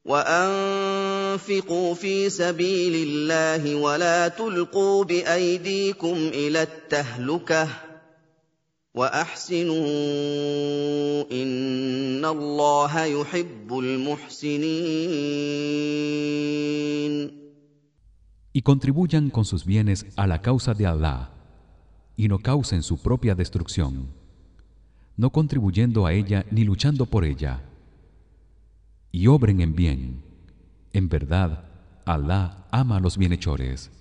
وأنفقوا في سبيل الله ولا تلقوا بأيديكم إلى التهلكة وأحسنوا إن الله يحب المحسنين. Y contribuyan con sus bienes a la causa de Allah y no causen su propia destrucción, no contribuyendo a ella ni luchando por ella. Y obren en bien. En verdad, Allah ama a los bienhechores.